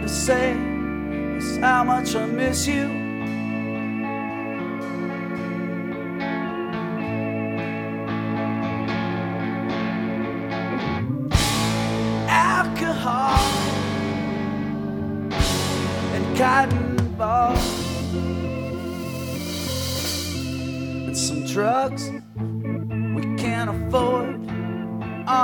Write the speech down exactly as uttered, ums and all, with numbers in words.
to say is how much I miss you. Alcohol and cotton balls and some drugs we can't afford.